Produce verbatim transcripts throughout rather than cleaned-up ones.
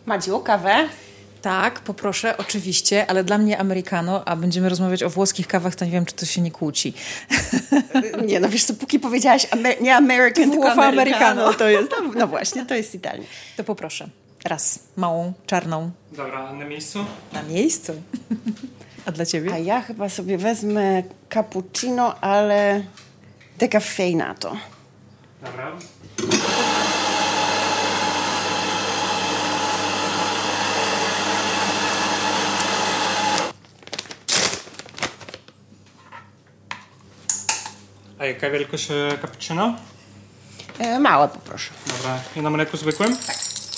Madziu, kawę? Tak, poproszę, oczywiście, ale dla mnie americano, a będziemy rozmawiać o włoskich kawach, to nie wiem, czy to się nie kłóci. Nie, no wiesz co, póki powiedziałaś amer- nie American, tylko americano, to jest, no, no właśnie, to jest idealnie. To poproszę. Raz, małą, czarną. Dobra, a na miejscu? Na miejscu. A dla ciebie? A ja chyba sobie wezmę cappuccino, ale decaffeinato. Dobra. A jaka wielkość cappuccino? E, małe poproszę. Dobra, i na mleku zwykłym? Tak.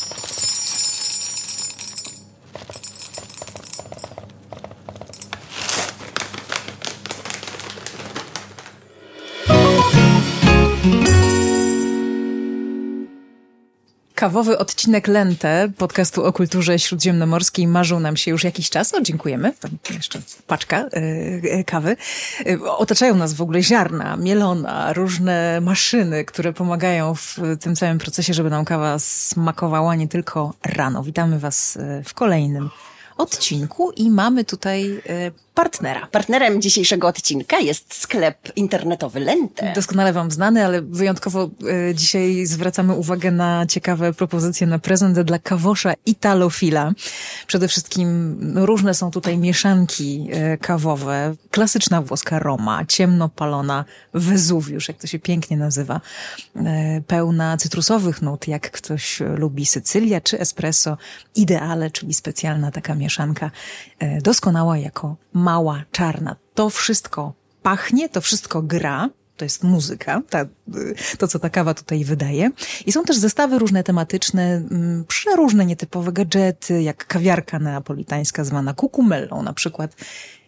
Kawowy odcinek Lente, podcastu o kulturze śródziemnomorskiej, marzył nam się już jakiś czas. O, dziękujemy. Tam jeszcze paczka yy, kawy. Yy, otaczają nas w ogóle ziarna, mielona, różne maszyny, które pomagają w tym całym procesie, żeby nam kawa smakowała nie tylko rano. Witamy Was w kolejnym odcinku i mamy tutaj yy, partnera. Partnerem dzisiejszego odcinka jest sklep internetowy Lente. Doskonale Wam znany, ale wyjątkowo y, dzisiaj zwracamy uwagę na ciekawe propozycje na prezent dla kawosza italofila. Przede wszystkim no, różne są tutaj mieszanki y, kawowe. Klasyczna włoska Roma, ciemno palona Wezuwiusz, jak to się pięknie nazywa. Y, pełna cytrusowych nut, jak ktoś lubi Sycylia, czy espresso ideale, czyli specjalna taka mieszanka y, doskonała jako mała, czarna. To wszystko pachnie, to wszystko gra. To jest muzyka, ta, to co ta kawa tutaj wydaje. I są też zestawy różne tematyczne, przeróżne nietypowe gadżety, jak kawiarka neapolitańska zwana cucumellą na przykład.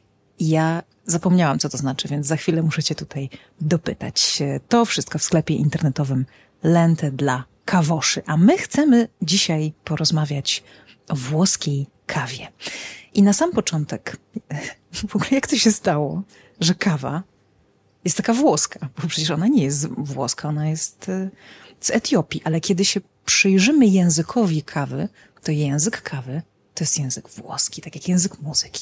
I ja zapomniałam, co to znaczy, więc za chwilę muszę cię tutaj dopytać. To wszystko w sklepie internetowym Lente dla kawoszy. A my chcemy dzisiaj porozmawiać o włoskiej kawie. I na sam początek, w ogóle jak to się stało, że kawa jest taka włoska? Bo przecież ona nie jest włoska, ona jest z Etiopii. Ale kiedy się przyjrzymy językowi kawy, to język kawy to jest język włoski, tak jak język muzyki.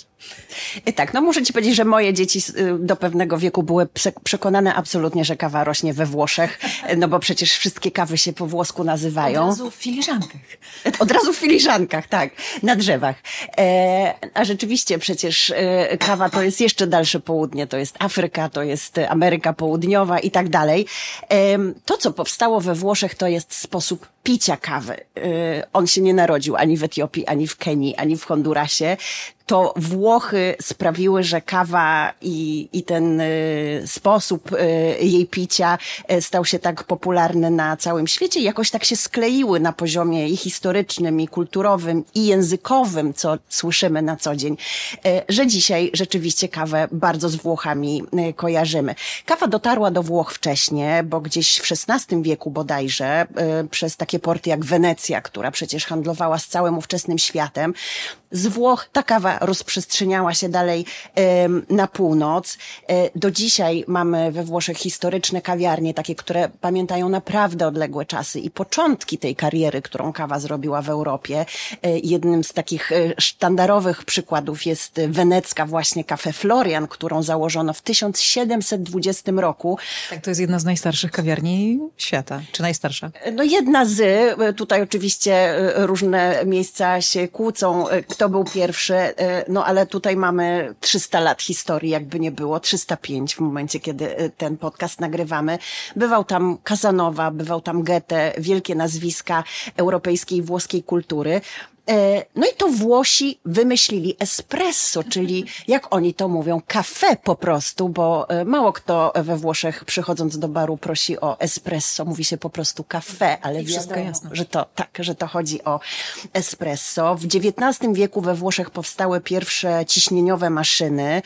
I tak, no muszę ci powiedzieć, że moje dzieci do pewnego wieku były przekonane absolutnie, że kawa rośnie we Włoszech, no bo przecież wszystkie kawy się po włosku nazywają. Od razu w filiżankach. Od razu w filiżankach, tak, na drzewach. E, a rzeczywiście przecież e, kawa to jest jeszcze dalsze południe, to jest Afryka, to jest Ameryka Południowa i tak dalej. E, to, co powstało we Włoszech, to jest sposób picia kawy. E, on się nie narodził ani w Etiopii, ani w Kenii, ani w Hondurasie. To Włochy sprawiły, że kawa i, i ten y, sposób y, jej picia y, stał się tak popularny na całym świecie i jakoś tak się skleiły na poziomie i historycznym, i kulturowym, i językowym, co słyszymy na co dzień, y, że dzisiaj rzeczywiście kawę bardzo z Włochami y, kojarzymy. Kawa dotarła do Włoch wcześniej, bo gdzieś w szesnastym wieku bodajże, y, przez takie porty jak Wenecja, która przecież handlowała z całym ówczesnym światem, z Włoch ta kawa rozprzestrzeniała się dalej e, na północ. E, do dzisiaj mamy we Włoszech historyczne kawiarnie, takie, które pamiętają naprawdę odległe czasy i początki tej kariery, którą kawa zrobiła w Europie. E, jednym z takich e, sztandarowych przykładów jest wenecka właśnie Caffè Florian, którą założono w tysiąc siedemset dwudziestym roku. Tak, to jest jedna z najstarszych kawiarni świata, czy najstarsza? No jedna z, tutaj oczywiście różne miejsca się kłócą, kto był pierwszy, no ale tutaj mamy trzysta lat historii, jakby nie było, trzysta pięć w momencie, kiedy ten podcast nagrywamy. Bywał tam Casanova, bywał tam Goethe, wielkie nazwiska europejskiej i włoskiej kultury. No i to Włosi wymyślili espresso, czyli jak oni to mówią, kafe po prostu, bo mało kto we Włoszech przychodząc do baru prosi o espresso, mówi się po prostu kafe, ale wszystko jasne, że to tak, że to chodzi o espresso. W dziewiętnastym wieku we Włoszech powstały pierwsze ciśnieniowe maszyny,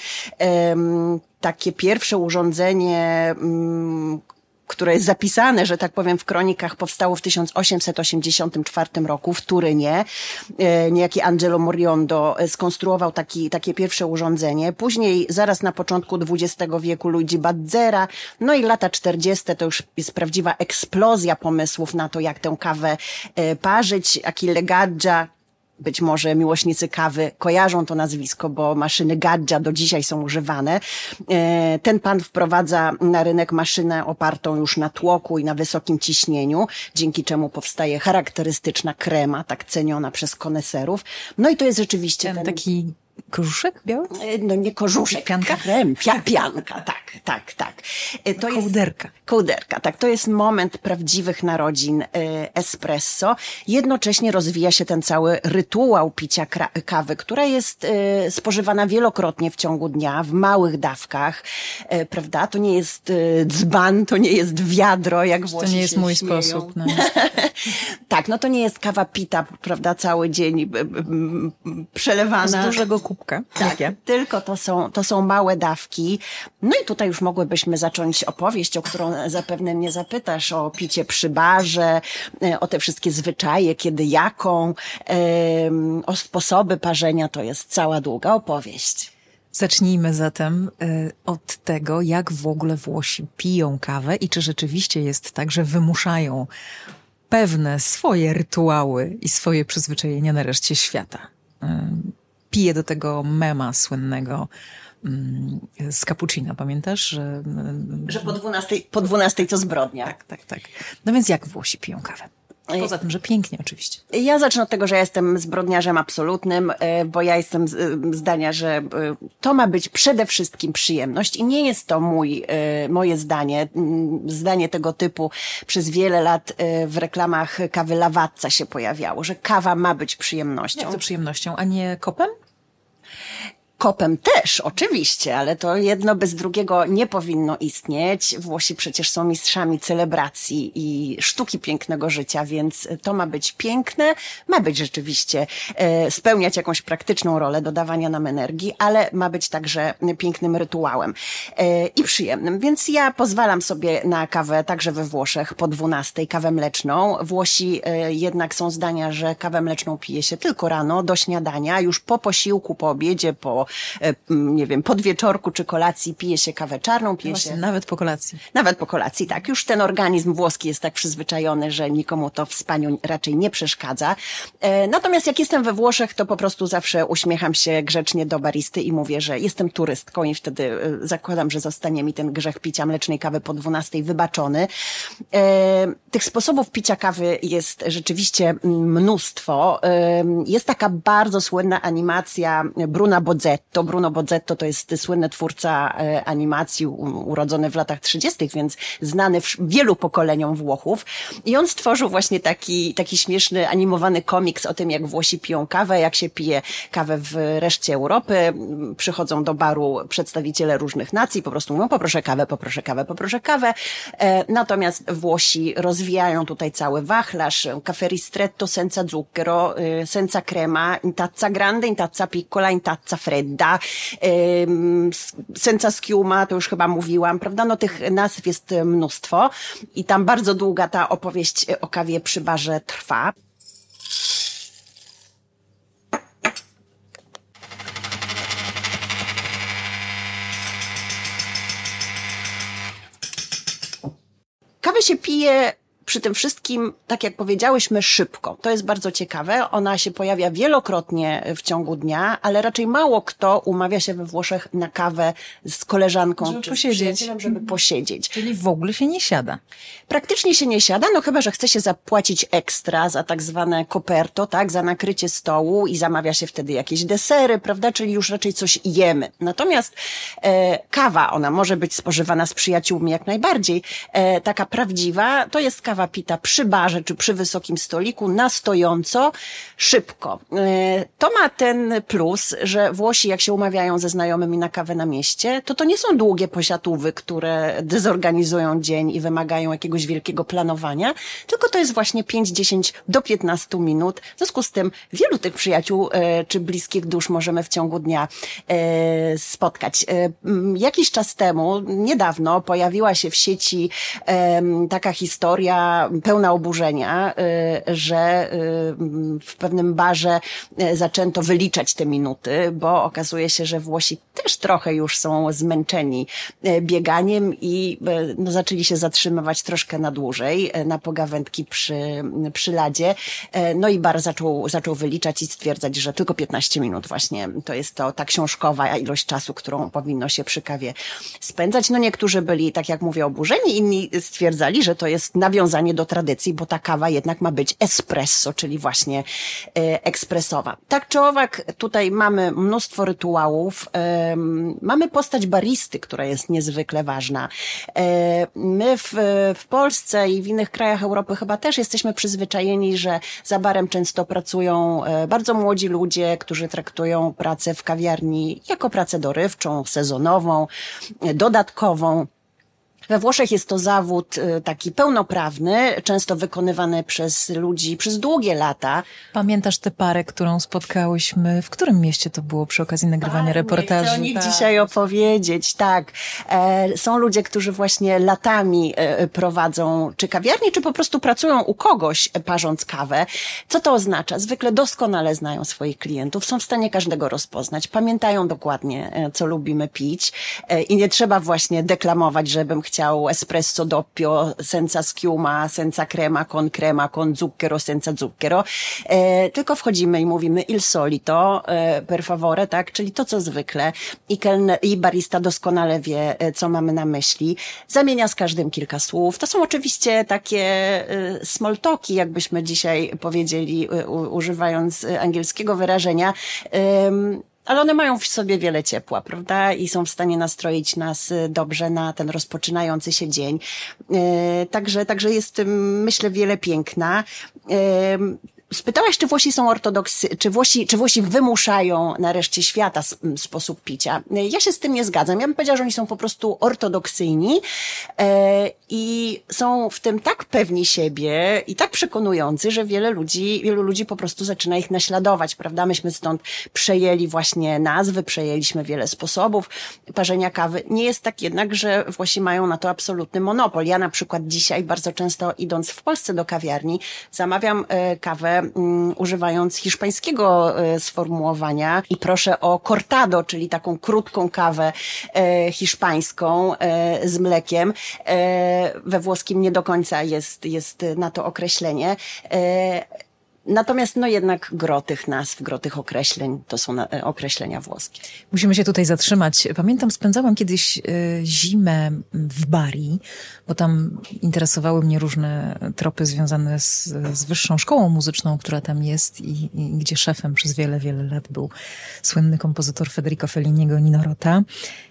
takie pierwsze urządzenie, które jest zapisane, że tak powiem, w kronikach, powstało w tysiąc osiemset osiemdziesiątym czwartym roku w Turynie. Niejaki Angelo Moriondo skonstruował taki, takie pierwsze urządzenie. Później, zaraz na początku dwudziestego wieku, Luigi Bazzera. No i lata czterdzieste to już jest prawdziwa eksplozja pomysłów na to, jak tę kawę parzyć. Achille Gaggia, być może miłośnicy kawy kojarzą to nazwisko, bo maszyny Gadża do dzisiaj są używane. Ten pan wprowadza na rynek maszynę opartą już na tłoku i na wysokim ciśnieniu, dzięki czemu powstaje charakterystyczna krema, tak ceniona przez koneserów. No i to jest rzeczywiście ten, ten... taki korzuszek biały? No nie korzuszek, Pianka? krem, pia, pianka, tak, tak, tak. To Kołderka. Jest, kołderka, tak. To jest moment prawdziwych narodzin espresso. Jednocześnie rozwija się ten cały rytuał picia kawy, która jest spożywana wielokrotnie w ciągu dnia, w małych dawkach, prawda? To nie jest dzban, to nie jest wiadro, jak Włosi To nie jest się mój śmieją. sposób. No. Tak, no to nie jest kawa pita, prawda, cały dzień przelewana. Z dużego kubka. Tak, tylko to są, to są małe dawki. No i tutaj już mogłybyśmy zacząć opowieść, o którą zapewne mnie zapytasz, o picie przy barze, o te wszystkie zwyczaje, kiedy jaką, o sposoby parzenia. To jest cała długa opowieść. Zacznijmy zatem y, od tego, jak w ogóle Włosi piją kawę i czy rzeczywiście jest tak, że wymuszają pewne swoje rytuały i swoje przyzwyczajenia na reszcie świata. Y, Pije do tego mema słynnego z cappuccina, pamiętasz? Że, że po dwunastej, po dwunastej to zbrodnia. Tak, tak, tak. No więc jak Włosi piją kawę? Poza tym, że pięknie oczywiście. Ja zacznę od tego, że ja jestem zbrodniarzem absolutnym, bo ja jestem zdania, że to ma być przede wszystkim przyjemność i nie jest to mój, moje zdanie. Zdanie tego typu przez wiele lat w reklamach kawy Lavazza się pojawiało, że kawa ma być przyjemnością. Jak to przyjemnością, a nie kopem? Kopem też, oczywiście, ale to jedno bez drugiego nie powinno istnieć. Włosi przecież są mistrzami celebracji i sztuki pięknego życia, więc to ma być piękne, ma być rzeczywiście e, spełniać jakąś praktyczną rolę dodawania nam energii, ale ma być także pięknym rytuałem e, i przyjemnym. Więc ja pozwalam sobie na kawę także we Włoszech po dwunastej, kawę mleczną. Włosi e, jednak są zdania, że kawę mleczną pije się tylko rano, do śniadania, już po posiłku, po obiedzie, po nie wiem, podwieczorku czy kolacji pije się kawę czarną, pije Właśnie, się... nawet po kolacji. Nawet po kolacji, tak. Już ten organizm włoski jest tak przyzwyczajony, że nikomu to w spaniu raczej nie przeszkadza. E, natomiast jak jestem we Włoszech, to po prostu zawsze uśmiecham się grzecznie do baristy i mówię, że jestem turystką i wtedy e, zakładam, że zostanie mi ten grzech picia mlecznej kawy po dwunastej wybaczony. E, tych sposobów picia kawy jest rzeczywiście mnóstwo. E, jest taka bardzo słynna animacja Bruna Bozzetto. Bruno Bozzetto to jest słynny twórca e, animacji u, urodzony w latach trzydziestych, więc znany w, wielu pokoleniom Włochów. I on stworzył właśnie taki, taki śmieszny animowany komiks o tym, jak Włosi piją kawę, jak się pije kawę w reszcie Europy. Przychodzą do baru przedstawiciele różnych nacji, po prostu mówią poproszę kawę, poproszę kawę, poproszę kawę. E, natomiast Włosi rozwijają tutaj cały wachlarz. Caffè ristretto senza zucchero, e, senza crema, in tazza grande, in tazza piccola, in tazza fredda, senza schiuma, to już chyba mówiłam, prawda? No tych nazw jest mnóstwo i tam bardzo długa ta opowieść o kawie przy barze trwa. Kawę się pije przy tym wszystkim, tak jak powiedziałyśmy, szybko. To jest bardzo ciekawe. Ona się pojawia wielokrotnie w ciągu dnia, ale raczej mało kto umawia się we Włoszech na kawę z koleżanką żeby czy posiedzieć. z przyjacielem, żeby posiedzieć. Czyli w ogóle się nie siada. Praktycznie się nie siada, no chyba że chce się zapłacić ekstra za tak zwane coperto, tak, za nakrycie stołu i zamawia się wtedy jakieś desery, prawda, czyli już raczej coś jemy. Natomiast e, kawa, ona może być spożywana z przyjaciółmi jak najbardziej. E, taka prawdziwa, to jest kawa pita przy barze czy przy wysokim stoliku, na stojąco, szybko. E, to ma ten plus, że Włosi jak się umawiają ze znajomymi na kawę na mieście, to to nie są długie posiatówy, które dezorganizują dzień i wymagają jakiegoś wielkiego planowania, tylko to jest właśnie pięć, dziesięć do piętnastu minut. W związku z tym wielu tych przyjaciół e, czy bliskich dusz możemy w ciągu dnia e, spotkać. E, jakiś czas temu, niedawno, pojawiła się w sieci e, taka historia była pełna oburzenia, że w pewnym barze zaczęto wyliczać te minuty, bo okazuje się, że Włosi też trochę już są zmęczeni bieganiem i no, zaczęli się zatrzymywać troszkę na dłużej na pogawędki przy, przy ladzie. No i bar zaczął, zaczął wyliczać i stwierdzać, że tylko piętnaście minut właśnie to jest to ta książkowa ilość czasu, którą powinno się przy kawie spędzać. No niektórzy byli, tak jak mówię, oburzeni, inni stwierdzali, że to jest nawiązanie do tradycji, bo ta kawa jednak ma być espresso, czyli właśnie e, ekspresowa. Tak czy owak, tutaj mamy mnóstwo rytuałów. E, mamy postać baristy, która jest niezwykle ważna. E, my w, w Polsce i w innych krajach Europy chyba też jesteśmy przyzwyczajeni, że za barem często pracują e, bardzo młodzi ludzie, którzy traktują pracę w kawiarni jako pracę dorywczą, sezonową, e, dodatkową. We Włoszech jest to zawód taki pełnoprawny, często wykonywany przez ludzi przez długie lata. Pamiętasz tę parę, którą spotkałyśmy? W którym mieście to było przy okazji nagrywania tak, reportaży? Chcę o nich tak. dzisiaj opowiedzieć, tak. E, są ludzie, którzy właśnie latami e, prowadzą czy kawiarnię, czy po prostu pracują u kogoś, e, parząc kawę. Co to oznacza? Zwykle doskonale znają swoich klientów, są w stanie każdego rozpoznać, pamiętają dokładnie, e, co lubimy pić e, i nie trzeba właśnie deklamować, żebym chciał espresso doppio, senza schiuma, senza crema, con crema, con zucchero, senza zucchero. E, tylko wchodzimy i mówimy il solito, e, per favore, tak? Czyli to, co zwykle. I, kelner, I barista doskonale wie, co mamy na myśli. Zamienia z każdym kilka słów. To są oczywiście takie e, small talki, jakbyśmy dzisiaj powiedzieli, e, u, używając angielskiego wyrażenia. E, Ale one mają w sobie wiele ciepła, prawda? I są w stanie nastroić nas dobrze na ten rozpoczynający się dzień. Także, także jest w tym, myślę, wiele piękna. Spytałaś, czy Włosi są ortodoksy, czy Włosi, czy Włosi wymuszają na reszcie świata sposób picia. Ja się z tym nie zgadzam. Ja bym powiedziała, że oni są po prostu ortodoksyjni e, i są w tym tak pewni siebie i tak przekonujący, że wiele ludzi, wielu ludzi po prostu zaczyna ich naśladować, prawda? Myśmy stąd przejęli właśnie nazwy, przejęliśmy wiele sposobów parzenia kawy. Nie jest tak jednak, że Włosi mają na to absolutny monopol. Ja na przykład dzisiaj bardzo często idąc w Polsce do kawiarni zamawiam e, kawę Um, używając hiszpańskiego e, sformułowania i proszę o cortado, czyli taką krótką kawę e, hiszpańską e, z mlekiem. E, we włoskim nie do końca jest, jest na to określenie. E, Natomiast no jednak gro tych nazw, gro tych określeń to są na, określenia włoskie. Musimy się tutaj zatrzymać. Pamiętam, spędzałam kiedyś y, zimę w Bari, bo tam interesowały mnie różne tropy związane z, z wyższą szkołą muzyczną, która tam jest i, i gdzie szefem przez wiele, wiele lat był słynny kompozytor Federico Felliniego Nino Rota.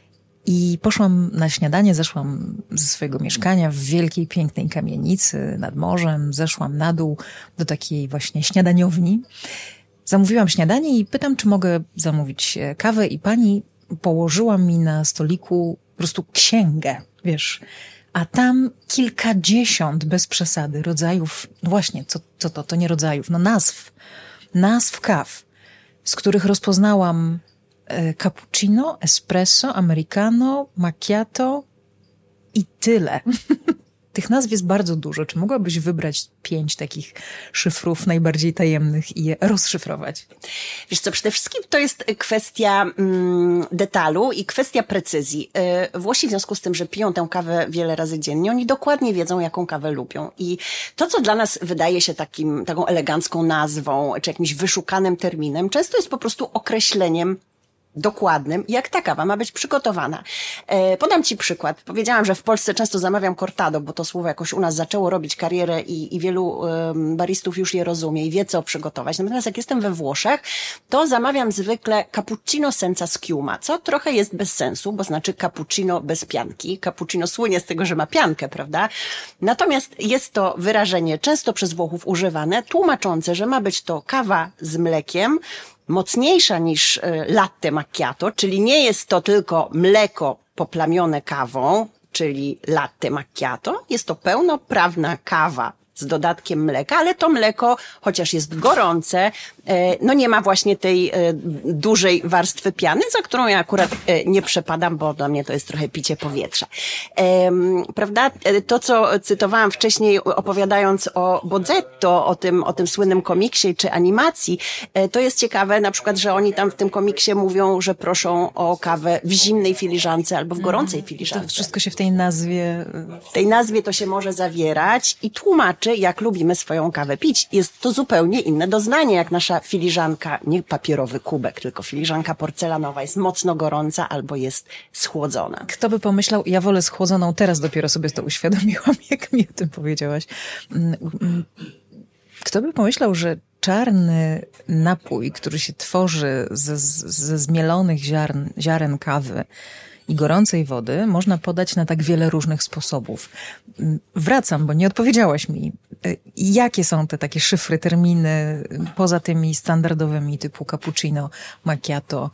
I poszłam na śniadanie, zeszłam ze swojego mieszkania w wielkiej, pięknej kamienicy nad morzem, zeszłam na dół do takiej właśnie śniadaniowni. Zamówiłam śniadanie i pytam, czy mogę zamówić kawę i pani położyła mi na stoliku po prostu księgę, wiesz, a tam kilkadziesiąt, bez przesady, rodzajów, no właśnie, co, co to, to nie rodzajów, no nazw, nazw kaw, z których rozpoznałam cappuccino, espresso, americano, macchiato i tyle. Tych nazw jest bardzo dużo. Czy mogłabyś wybrać pięć takich szyfrów najbardziej tajemnych i je rozszyfrować? Wiesz co, przede wszystkim to jest kwestia mm, detalu i kwestia precyzji. Yy, Włosi w związku z tym, że piją tę kawę wiele razy dziennie, oni dokładnie wiedzą, jaką kawę lubią. I to, co dla nas wydaje się takim, taką elegancką nazwą, czy jakimś wyszukanym terminem, często jest po prostu określeniem dokładnym, jak ta kawa ma być przygotowana. E, podam ci przykład. Powiedziałam, że w Polsce często zamawiam cortado, bo to słowo jakoś u nas zaczęło robić karierę i, i wielu um, baristów już je rozumie i wie, co przygotować. Natomiast jak jestem we Włoszech, to zamawiam zwykle cappuccino senza schiuma, co trochę jest bez sensu, bo znaczy cappuccino bez pianki. Cappuccino słynie z tego, że ma piankę, prawda? Natomiast jest to wyrażenie często przez Włochów używane, tłumaczące, że ma być to kawa z mlekiem, mocniejsza niż latte macchiato, czyli nie jest to tylko mleko poplamione kawą, czyli latte macchiato, jest to pełnoprawna kawa z dodatkiem mleka, ale to mleko, chociaż jest gorące, no nie ma właśnie tej dużej warstwy piany, za którą ja akurat nie przepadam, bo dla mnie to jest trochę picie powietrza. Prawda? To, co cytowałam wcześniej, opowiadając o Bozzetto, o tym, o tym słynnym komiksie czy animacji, to jest ciekawe, na przykład, że oni tam w tym komiksie mówią, że proszą o kawę w zimnej filiżance albo w gorącej filiżance. To wszystko się w tej nazwie... W tej nazwie to się może zawierać i tłumaczy, jak lubimy swoją kawę pić. Jest to zupełnie inne doznanie, jak nasza filiżanka, nie papierowy kubek, tylko filiżanka porcelanowa jest mocno gorąca albo jest schłodzona. Kto by pomyślał, ja wolę schłodzoną, teraz dopiero sobie to uświadomiłam, jak mi o tym powiedziałaś. Kto by pomyślał, że czarny napój, który się tworzy ze, ze zmielonych ziarn, ziaren kawy i gorącej wody, można podać na tak wiele różnych sposobów. Wracam, bo nie odpowiedziałaś mi. Jakie są te takie szyfry, terminy, poza tymi standardowymi typu cappuccino, macchiato,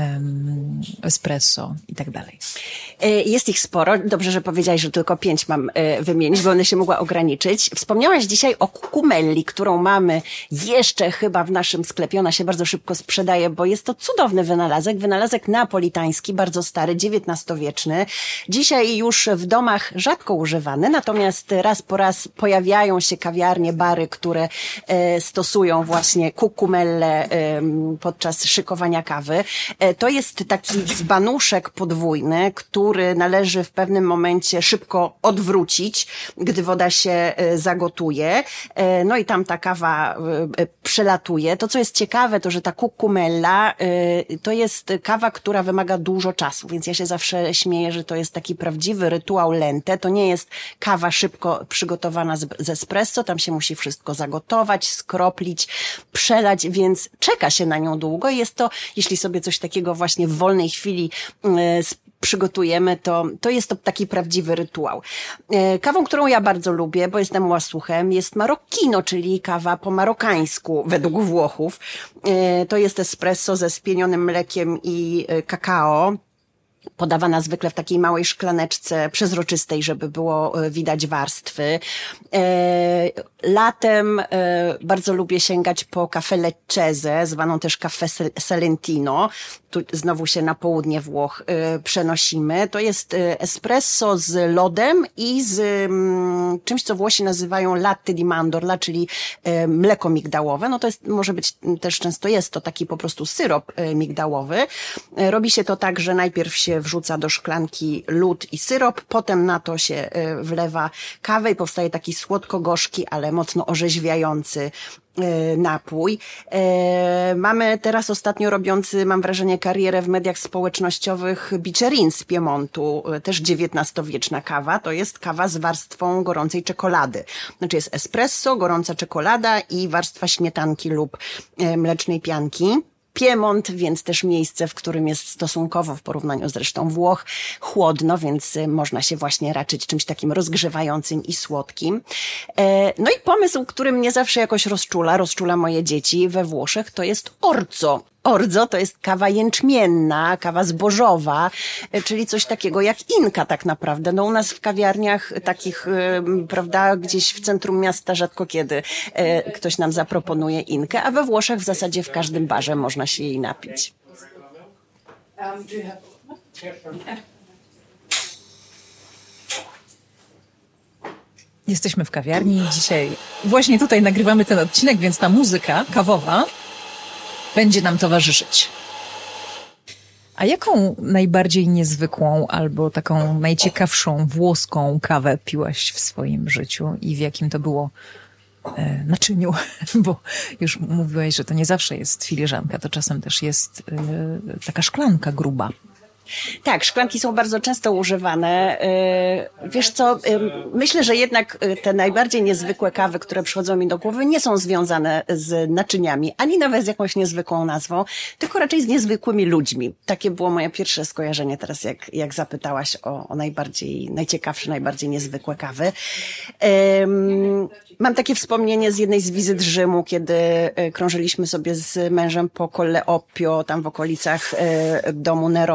um, espresso i tak dalej? Jest ich sporo. Dobrze, że powiedziałaś, że tylko pięć mam wymienić, bo one się mogła ograniczyć. Wspomniałaś dzisiaj o cucumelli, którą mamy jeszcze chyba w naszym sklepie. Ona się bardzo szybko sprzedaje, bo jest to cudowny wynalazek. Wynalazek napolitański, bardzo stary, dziewiętnastowieczny. Dzisiaj już w domach rzadko używany, natomiast raz po raz pojawiają się kawiarnie, bary, które e, stosują właśnie cucumelle e, podczas szykowania kawy. E, to jest taki dzbanuszek podwójny, który należy w pewnym momencie szybko odwrócić, gdy woda się e, zagotuje. E, no i tam ta kawa e, przelatuje. To, co jest ciekawe, to, że ta cucumella e, to jest kawa, która wymaga dużo czasu, więc ja się zawsze śmieję, że to jest taki prawdziwy rytuał lente. To nie jest kawa szybko przygotowana z, ze espresso, tam się musi wszystko zagotować, skroplić, przelać, więc czeka się na nią długo. Jest to, jeśli sobie coś takiego właśnie w wolnej chwili yy, przygotujemy, to, to jest to taki prawdziwy rytuał. Yy, kawą, którą ja bardzo lubię, bo jestem łasuchem, jest Maroccino, czyli kawa po marokańsku według Włochów. Yy, to jest espresso ze spienionym mlekiem i yy, kakao. Podawana zwykle w takiej małej szklaneczce przezroczystej, żeby było widać warstwy. E, latem e, bardzo lubię sięgać po caffè leccese, zwaną też caffè salentino. Tu znowu się na południe Włoch e, przenosimy. To jest espresso z lodem i z m, czymś, co Włosi nazywają latte di mandorla, czyli e, mleko migdałowe. No to jest, może być, też często jest to taki po prostu syrop e, migdałowy. E, robi się to tak, że najpierw się wrzuca do szklanki lód i syrop, potem na to się wlewa kawę i powstaje taki słodko-gorzki, ale mocno orzeźwiający napój. Mamy teraz ostatnio robiący, mam wrażenie, karierę w mediach społecznościowych Bicerin z Piemontu, też dziewiętnastowieczna kawa. To jest kawa z warstwą gorącej czekolady. Znaczy jest espresso, gorąca czekolada i warstwa śmietanki lub mlecznej pianki. Piemont, więc też miejsce, w którym jest stosunkowo, w porównaniu z resztą Włoch, chłodno, więc można się właśnie raczyć czymś takim rozgrzewającym i słodkim. No i pomysł, który mnie zawsze jakoś rozczula, rozczula moje dzieci we Włoszech, to jest orzo. Orzo to jest kawa jęczmienna, kawa zbożowa, czyli coś takiego jak inka tak naprawdę. No u nas w kawiarniach takich, prawda, gdzieś w centrum miasta rzadko kiedy ktoś nam zaproponuje inkę, a we Włoszech w zasadzie w każdym barze można się jej napić. Jesteśmy w kawiarni i dzisiaj właśnie tutaj nagrywamy ten odcinek, więc ta muzyka kawowa będzie nam towarzyszyć. A jaką najbardziej niezwykłą albo taką najciekawszą włoską kawę piłaś w swoim życiu i w jakim to było e, naczyniu? Bo już mówiłeś, że to nie zawsze jest filiżanka, to czasem też jest e, taka szklanka gruba. Tak, szklanki są bardzo często używane. Wiesz co, myślę, że jednak te najbardziej niezwykłe kawy, które przychodzą mi do głowy, nie są związane z naczyniami, ani nawet z jakąś niezwykłą nazwą, tylko raczej z niezwykłymi ludźmi. Takie było moje pierwsze skojarzenie teraz, jak, jak zapytałaś o, o najbardziej, najciekawsze, najbardziej niezwykłe kawy. Um, mam takie wspomnienie z jednej z wizyt Rzymu, kiedy krążyliśmy sobie z mężem po Colle Oppio, tam w okolicach domu Nerona.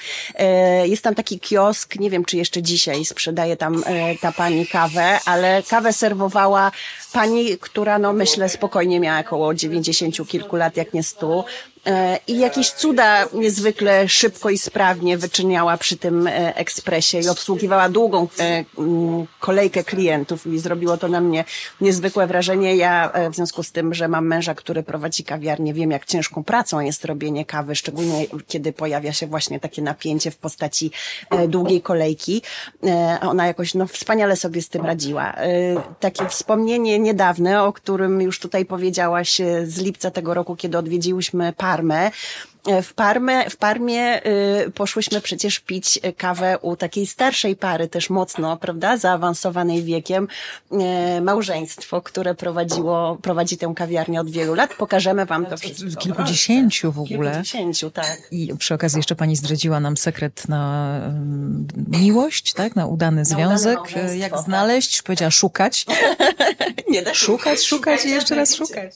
E, jest tam taki kiosk, nie wiem czy jeszcze dzisiaj sprzedaje tam e, ta pani kawę, ale kawę serwowała pani, która no myślę spokojnie miała około dziewięćdziesięciu kilku lat, jak nie stu. I jakieś cuda niezwykle szybko i sprawnie wyczyniała przy tym ekspresie i obsługiwała długą kolejkę klientów i zrobiło to na mnie niezwykłe wrażenie. Ja w związku z tym, że mam męża, który prowadzi kawiarnię, wiem jak ciężką pracą jest robienie kawy, szczególnie kiedy pojawia się właśnie takie napięcie w postaci długiej kolejki. Ona jakoś no, wspaniale sobie z tym radziła. Takie wspomnienie niedawne, o którym już tutaj powiedziałaś z lipca tego roku, kiedy odwiedziłyśmy Parmę. W Parmie, w Parmie y, poszłyśmy przecież pić kawę u takiej starszej pary, też mocno, prawda, zaawansowanej wiekiem, y, małżeństwo, które prowadziło, prowadzi tę kawiarnię od wielu lat. Pokażemy wam to wszystko. Kilkudziesięciu w ogóle. Kilkudziesięciu, tak. I przy okazji jeszcze pani zdradziła nam sekret na um, miłość, tak, na udany związek. udane Jak tak. znaleźć? Powiedziała szukać. Nie da Szukać, szukać i jeszcze raz szukać.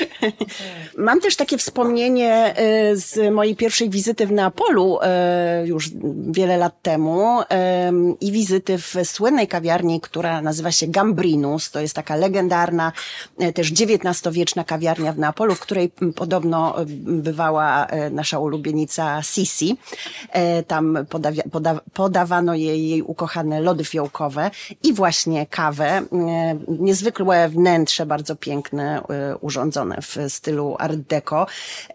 Mam też takie wspomnienie y, z mojej pierwszej wizyty w Neapolu y, już wiele lat temu y, i wizyty w słynnej kawiarni, która nazywa się Gambrinus. To jest taka legendarna, y, też dziewiętnastowieczna kawiarnia w Neapolu, w której y, podobno y, bywała y, nasza ulubienica Sisi. Y, tam podawia, poda, podawano jej, jej ukochane lody fiołkowe i właśnie kawę. Y, niezwykłe wnętrze, bardzo piękne, y, urządzone w stylu art deco.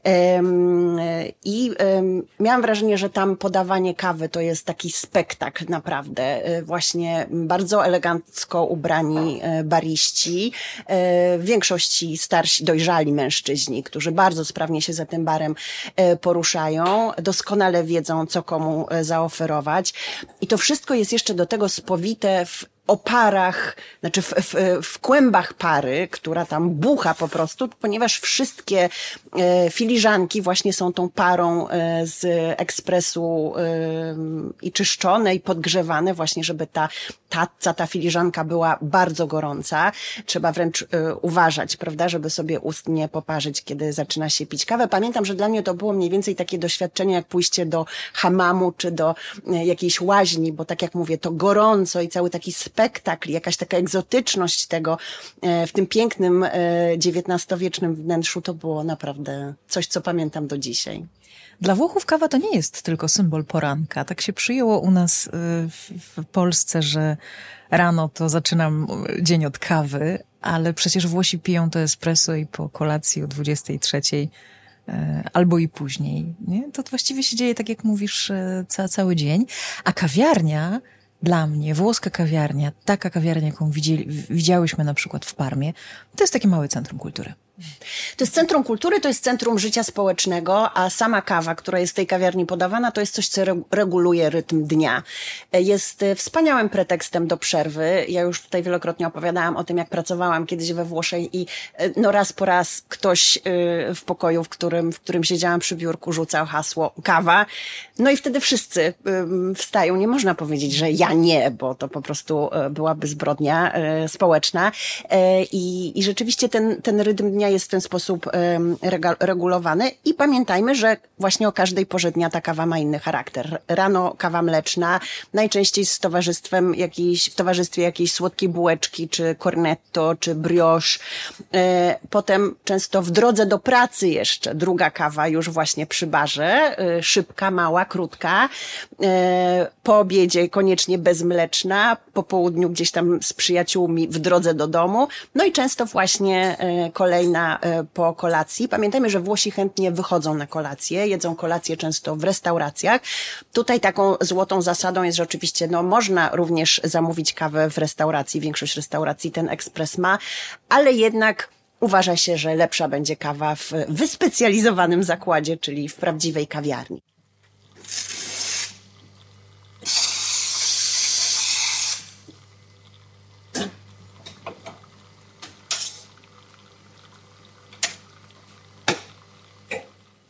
Y, I um, miałam wrażenie, że tam podawanie kawy to jest taki spektakl naprawdę. Właśnie bardzo elegancko ubrani bariści, w większości starsi, dojrzali mężczyźni, którzy bardzo sprawnie się za tym barem poruszają, doskonale wiedzą, co komu zaoferować. I to wszystko jest jeszcze do tego spowite w oparach, znaczy w, w, w kłębach pary, która tam bucha po prostu, ponieważ wszystkie e, filiżanki właśnie są tą parą e, z ekspresu e, i czyszczone i podgrzewane właśnie, żeby ta tacca, ta filiżanka była bardzo gorąca. Trzeba wręcz e, uważać, prawda, żeby sobie ust nie poparzyć, kiedy zaczyna się pić kawę. Pamiętam, że dla mnie to było mniej więcej takie doświadczenie, jak pójście do hamamu czy do e, jakiejś łaźni, bo tak jak mówię, to gorąco i cały taki spektakl, jakaś taka egzotyczność tego e, w tym pięknym e, dziewiętnastowiecznym wnętrzu, to było naprawdę coś, co pamiętam do dzisiaj. Dla Włochów kawa to nie jest tylko symbol poranka. Tak się przyjęło u nas w, w Polsce, że rano to zaczynam dzień od kawy, ale przecież Włosi piją to espresso i po kolacji o dwudziestej trzeciej albo i później. Nie? To właściwie się dzieje, tak jak mówisz, ca, cały dzień. A kawiarnia, dla mnie, włoska kawiarnia, taka kawiarnia, jaką widzieli, widziałyśmy na przykład w Parmie, to jest takie małe centrum kultury. To jest centrum kultury, to jest centrum życia społecznego, a sama kawa, która jest w tej kawiarni podawana, to jest coś, co reguluje rytm dnia. Jest wspaniałym pretekstem do przerwy. Ja już tutaj wielokrotnie opowiadałam o tym, jak pracowałam kiedyś we Włoszech i no raz po raz ktoś w pokoju, w którym, w którym siedziałam przy biurku, rzucał hasło kawa. No i wtedy wszyscy wstają. Nie można powiedzieć, że ja nie, bo to po prostu byłaby zbrodnia społeczna. I, i rzeczywiście ten, ten rytm dnia jest w ten sposób um, regulowany i pamiętajmy, że właśnie o każdej porze dnia ta kawa ma inny charakter. Rano kawa mleczna, najczęściej z towarzystwem jakiejś, w towarzystwie jakiejś słodkiej bułeczki, czy cornetto, czy brioche. E, potem często w drodze do pracy jeszcze druga kawa już właśnie przy barze, e, szybka, mała, krótka. E, po obiedzie koniecznie bezmleczna, po południu gdzieś tam z przyjaciółmi w drodze do domu. No i często właśnie e, kolejna po kolacji. Pamiętajmy, że Włosi chętnie wychodzą na kolację, jedzą kolację często w restauracjach. Tutaj taką złotą zasadą jest, że oczywiście no, można również zamówić kawę w restauracji. Większość restauracji ten ekspres ma, ale jednak uważa się, że lepsza będzie kawa w wyspecjalizowanym zakładzie, czyli w prawdziwej kawiarni.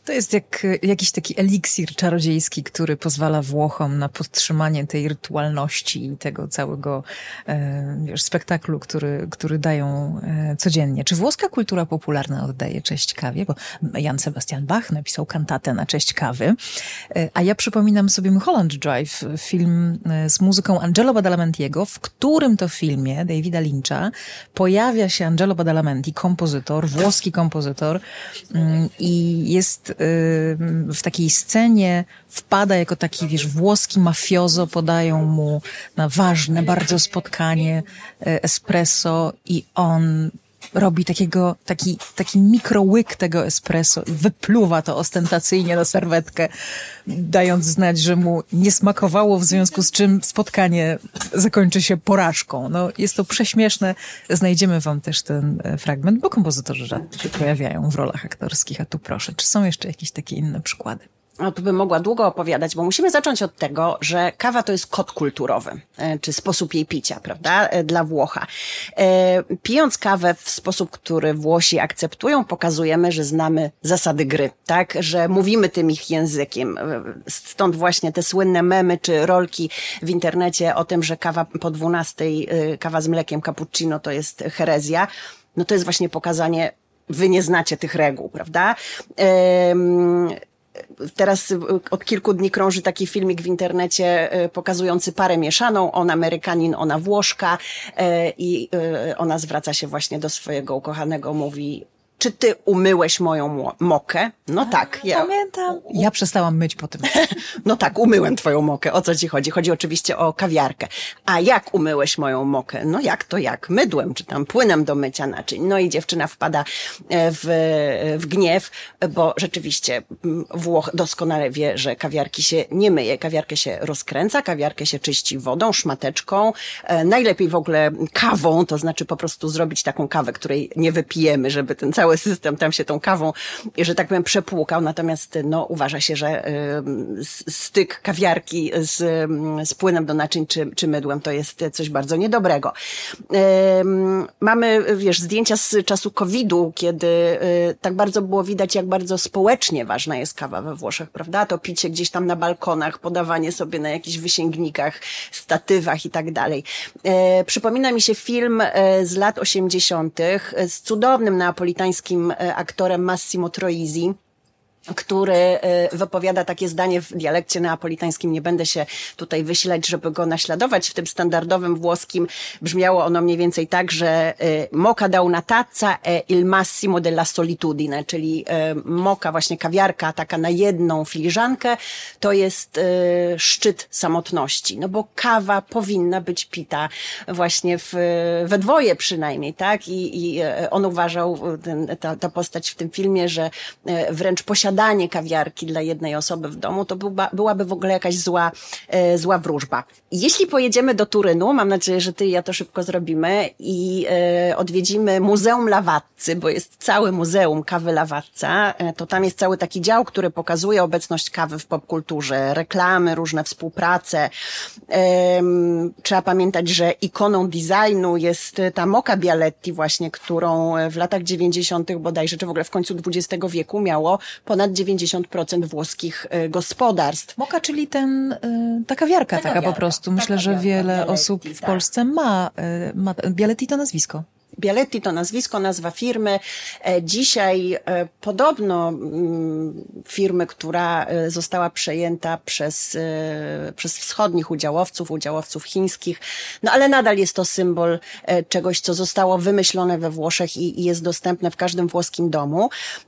To jest jak jakiś taki eliksir czarodziejski, który pozwala Włochom na podtrzymanie tej rytualności i tego całego e, wiesz, spektaklu, który, który dają e, codziennie. Czy włoska kultura popularna oddaje cześć kawie? Bo Jan Sebastian Bach napisał kantatę na cześć kawy, e, a ja przypominam sobie Mulholland Drive, film e, z muzyką Angelo Badalamentiego, w którym to filmie Davida Lyncha pojawia się Angelo Badalamenti, kompozytor, włoski kompozytor mm, i jest w takiej scenie wpada jako taki, wiesz, włoski mafiozo, podają mu na ważne bardzo spotkanie espresso i on robi takiego, taki, taki mikrołyk tego espresso i wypluwa to ostentacyjnie na serwetkę, dając znać, że mu nie smakowało, w związku z czym spotkanie zakończy się porażką. No, jest to prześmieszne. Znajdziemy wam też ten fragment, bo kompozytorzy rzadko się pojawiają w rolach aktorskich, a tu proszę. Czy są jeszcze jakieś takie inne przykłady? No, tu bym mogła długo opowiadać, bo musimy zacząć od tego, że kawa to jest kod kulturowy, czy sposób jej picia, prawda, dla Włocha. Pijąc kawę w sposób, który Włosi akceptują, pokazujemy, że znamy zasady gry, tak, że mówimy tym ich językiem. Stąd właśnie te słynne memy czy rolki w internecie o tym, że kawa po dwunastej, kawa z mlekiem cappuccino to jest herezja. No to jest właśnie pokazanie, wy nie znacie tych reguł, prawda? Teraz od kilku dni krąży taki filmik w internecie pokazujący parę mieszaną, on Amerykanin, ona Włoszka, i ona zwraca się właśnie do swojego ukochanego, mówi: czy ty umyłeś moją mokę? No tak. Ja, Pamiętam. Ja przestałam myć po tym. No tak, umyłem twoją mokę. O co ci chodzi? Chodzi oczywiście o kawiarkę. A jak umyłeś moją mokę? No jak to jak? Mydłem, czy tam płynem do mycia naczyń. No i dziewczyna wpada w, w gniew, bo rzeczywiście Włoch doskonale wie, że kawiarki się nie myje. Kawiarkę się rozkręca, kawiarkę się czyści wodą, szmateczką, najlepiej w ogóle kawą, to znaczy po prostu zrobić taką kawę, której nie wypijemy, żeby ten cały system tam się tą kawą, że tak powiem, przepłukał. Natomiast no, uważa się, że y, styk kawiarki z, z płynem do naczyń czy, czy mydłem to jest coś bardzo niedobrego. Y, mamy, wiesz, zdjęcia z czasu kowida, kiedy y, tak bardzo było widać, jak bardzo społecznie ważna jest kawa we Włoszech, prawda? To picie gdzieś tam na balkonach, podawanie sobie na jakichś wysięgnikach, statywach i tak dalej. Y, przypomina mi się film y, z lat osiemdziesiątych z cudownym neapolitańskim aktorem Massimo Troisi, który wypowiada takie zdanie w dialekcie neapolitańskim. Nie będę się tutaj wysilać, żeby go naśladować. W tym standardowym włoskim brzmiało ono mniej więcej tak, że moka da una tazza e il massimo della solitudine, czyli moka, właśnie kawiarka taka na jedną filiżankę, to jest szczyt samotności. No bo kawa powinna być pita właśnie w, we dwoje przynajmniej, tak? I, i on uważał, ten, ta, ta postać w tym filmie, że wręcz posiada danie kawiarki dla jednej osoby w domu, to była, byłaby w ogóle jakaś zła, e, zła wróżba. Jeśli pojedziemy do Turynu, mam nadzieję, że ty i ja to szybko zrobimy i e, odwiedzimy Muzeum Lavazzy, bo jest całe Muzeum Kawy Lavazza, e, to tam jest cały taki dział, który pokazuje obecność kawy w popkulturze, reklamy, różne współprace. E, trzeba pamiętać, że ikoną designu jest ta Moka Bialetti właśnie, którą w latach dziewięćdziesiątych bodajże, czy w ogóle w końcu dwudziestego wieku miało ponad dziewięćdziesiąt procent włoskich gospodarstw. Moka, czyli ten, ta kawiarka taka, taka po prostu. Myślę, że wiele Bialetti, osób w tak. Polsce ma, ma. Bialetti to nazwisko. Bialetti to nazwisko, nazwa firmy. Dzisiaj podobno firmy, która została przejęta przez, przez wschodnich udziałowców, udziałowców chińskich, no ale nadal jest to symbol czegoś, co zostało wymyślone we Włoszech i, i jest dostępne w każdym włoskim domu.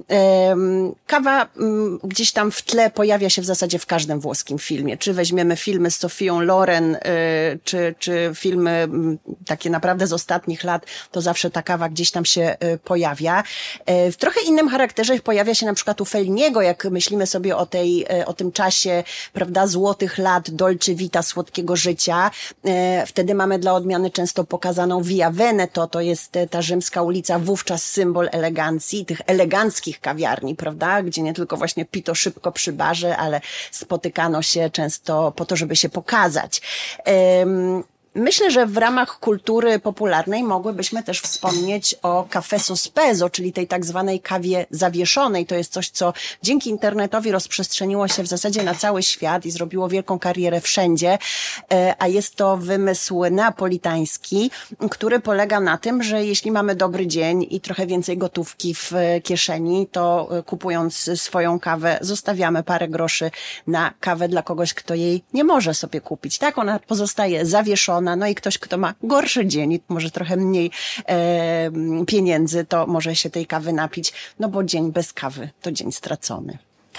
Kawa gdzieś tam w tle pojawia się w zasadzie w każdym włoskim filmie. Czy weźmiemy filmy z Sofią Loren, czy, czy filmy takie naprawdę z ostatnich lat, to zawsze ta kawa gdzieś tam się pojawia. W trochę innym charakterze pojawia się na przykład u Felliniego, jak myślimy sobie o tej, o tym czasie, prawda, złotych lat, dolce vita, słodkiego życia. Wtedy mamy dla odmiany często pokazaną Via Veneto, to jest ta rzymska ulica, wówczas symbol elegancji, tych eleganckich kawiarni, prawda, gdzie nie tylko właśnie pito szybko przy barze, ale spotykano się często po to, żeby się pokazać. Myślę, że w ramach kultury popularnej mogłybyśmy też wspomnieć o caffè sospeso, czyli tej tak zwanej kawie zawieszonej. To jest coś, co dzięki internetowi rozprzestrzeniło się w zasadzie na cały świat i zrobiło wielką karierę wszędzie, a jest to wymysł neapolitański, który polega na tym, że jeśli mamy dobry dzień i trochę więcej gotówki w kieszeni, to kupując swoją kawę zostawiamy parę groszy na kawę dla kogoś, kto jej nie może sobie kupić. Tak, ona pozostaje zawieszona. No i ktoś, kto ma gorszy dzień, może trochę mniej e, pieniędzy, to może się tej kawy napić, no bo dzień bez kawy to dzień stracony.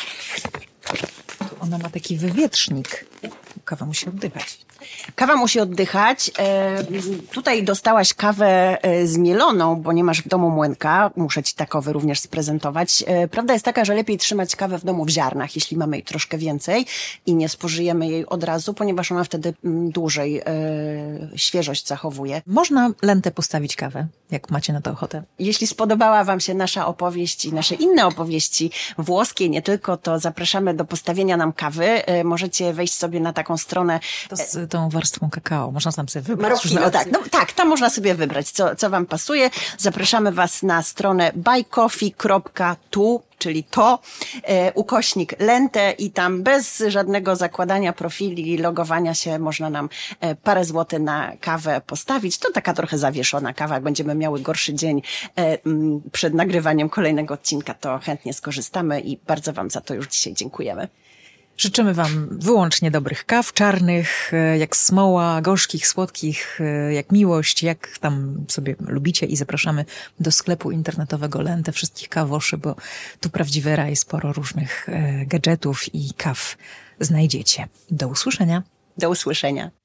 Ona ma taki wywietrznik. Kawa musi oddychać. Kawa musi oddychać. E, tutaj dostałaś kawę e, zmieloną, bo nie masz w domu młynka. Muszę ci takowy również sprezentować. E, prawda jest taka, że lepiej trzymać kawę w domu w ziarnach, jeśli mamy jej troszkę więcej i nie spożyjemy jej od razu, ponieważ ona wtedy m, dłużej e, świeżość zachowuje. Można lentę postawić kawę, jak macie na to ochotę. Jeśli spodobała wam się nasza opowieść i nasze inne opowieści włoskie, nie tylko, to zapraszamy do postawienia nam kawy. E, możecie wejść sobie na taką stronę. To z tą warstwą kakao. Można tam sobie wybrać. Marokino, tak, no, tak, tam można sobie wybrać, co, co wam pasuje. Zapraszamy was na stronę buy coffee kropka to, czyli to, e, ukośnik lentę i tam bez żadnego zakładania profili, logowania się można nam e, parę złotych na kawę postawić. To taka trochę zawieszona kawa. Jak będziemy miały gorszy dzień e, m, przed nagrywaniem kolejnego odcinka, to chętnie skorzystamy i bardzo wam za to już dzisiaj dziękujemy. Życzymy wam wyłącznie dobrych kaw, czarnych, jak smoła, gorzkich, słodkich, jak miłość, jak tam sobie lubicie i zapraszamy do sklepu internetowego Lente wszystkich kawoszy, bo tu prawdziwy raj, sporo różnych gadżetów i kaw znajdziecie. Do usłyszenia. Do usłyszenia.